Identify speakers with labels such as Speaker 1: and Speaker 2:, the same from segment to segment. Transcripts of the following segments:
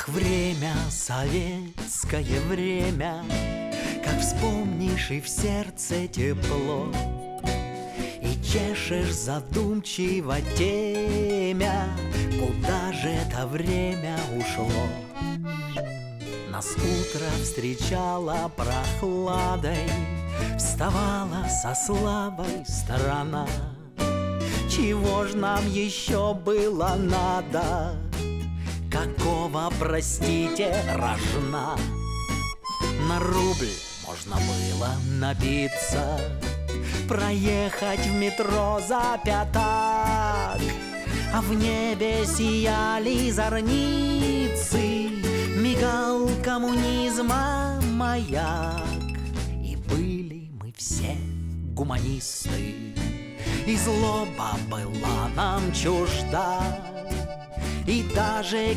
Speaker 1: Ах, время, советское время, как вспомнишь, и в сердце тепло, и чешешь задумчиво темя, куда же это время ушло. Нас утро встречало прохладой, вставала со славой страна. Чего ж нам еще было надо? Какого, простите, рожна? На рубль можно было набиться, проехать в метро за пятак, а в небе сияли зорницы, мигал коммунизма маяк. И были мы все гуманисты, и злоба была нам чужда, и даже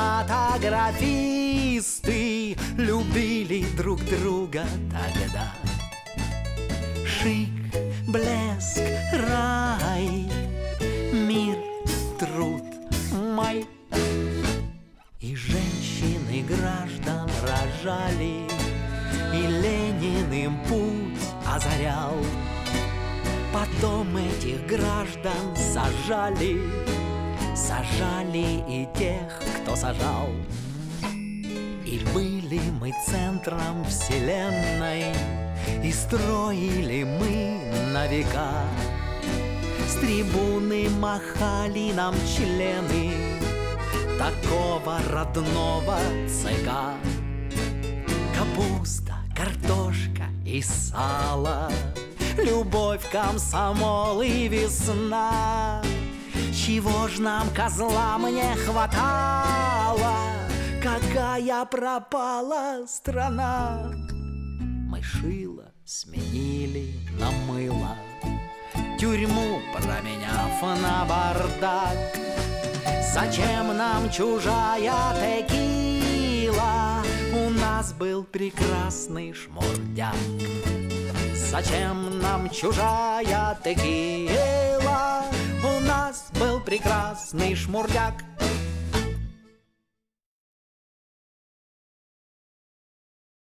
Speaker 1: кинематографисты любили друг друга тогда. Шик, блеск, рай, мир, труд, май. И женщины граждан рожали, и Ленин им путь озарял. Потом этих граждан сажали, сажали и тех, кто сажал. И были мы центром вселенной, и строили мы на века. С трибуны махали нам члены такого родного ЦК. Капуста, картошка и сало, любовь, комсомол и весна. Чего ж нам, козлам, не хватало? Какая пропала страна? Мы шило сменили на мыло, тюрьму променяв на бардак. Зачем нам чужая текила? У нас был прекрасный шмурдяк. Зачем нам чужая текила? У нас был прекрасный шмурдяк.